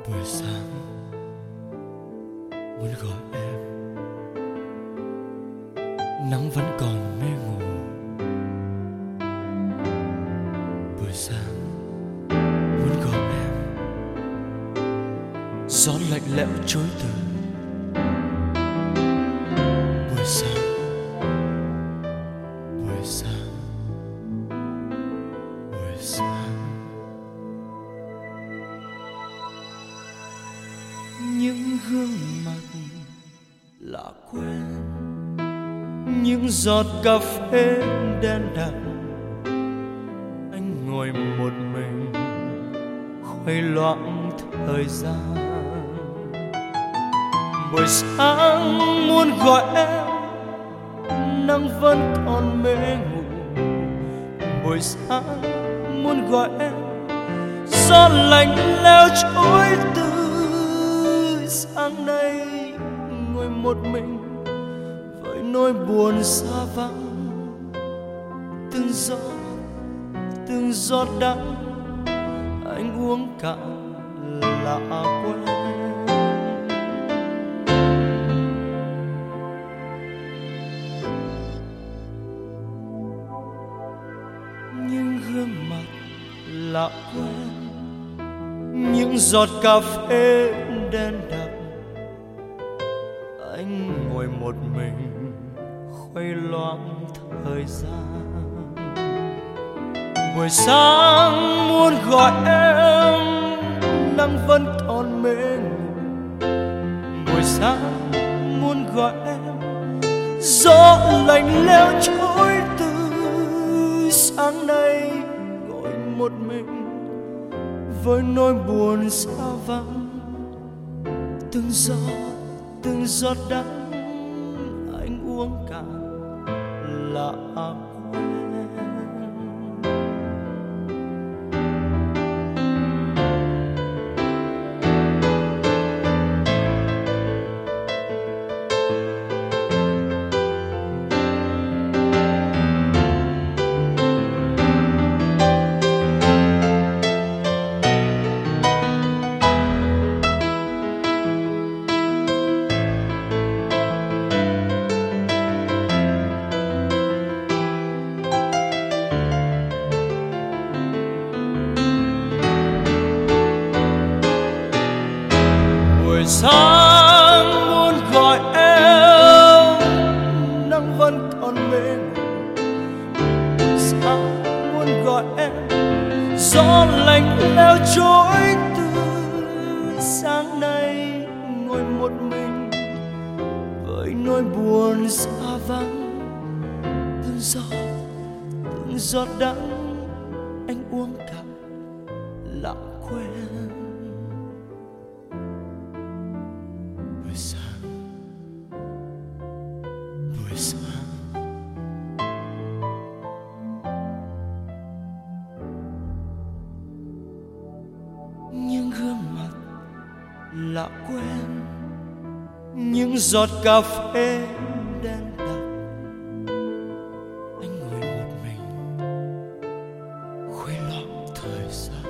Buổi sáng muốn gọi em, nắng vẫn còn mê ngủ. Buổi sáng muốn gọi em, gió lạnh lẽo chối từ. Buổi sáng, buổi sáng, buổi sáng. Những gương mặt lạ quen, những giọt cà phê đen đặc. Anh ngồi một mình khuấy loạn thời gian. Buổi sáng muốn gọi em, nắng vẫn còn mê ngủ. Buổi sáng muốn gọi em, gió lạnh lẽo trôi từ. Sáng nay ngồi một mình với nỗi buồn xa vắng. Từng giọt đắng anh uống cạn lạ quen. Những gương mặt lạ quen, những giọt cà phê đen đặc. Anh ngồi một mình khuấy loạn thời gian. Buổi sáng muốn gọi em, nắng vẫn còn mê ngủ. Buổi sáng muốn gọi em, gió lạnh lẽo trôi từ. Sáng nay ngồi một mình với nỗi buồn xa vắng. Từng giọt đắng anh uống cạn lạ quen. Buổi sáng muốn gọi em, nắng vẫn còn mê ngủ. Buổi sáng muốn gọi em, gió lạnh lẽo trôi từ. Sáng nay ngồi một mình với nỗi buồn xa vắng. Từng giọt đắng anh uống cạn lạ quen. Buổi sáng, buổi sáng, những gương mặt lạ quen, những giọt cà phê đen đặc. Anh ngồi một mình khuấy loạn thời gian.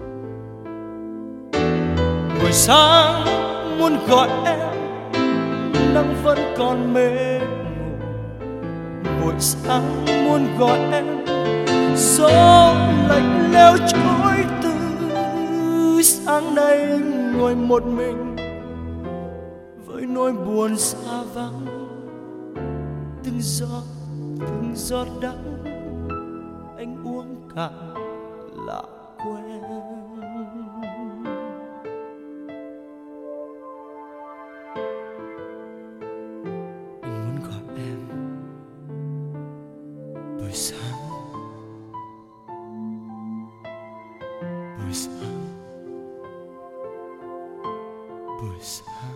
Buổi sáng muốn gọi em, nắng vẫn còn mê ngủ. Buổi sáng muốn gọi em, gió lạnh lẽo trôi từ. Sáng nay ngồi một mình với nỗi buồn xa vắng. Từng giọt đắng anh uống cạn lạ quen. Buổi sáng, buổi sáng, buổi sáng.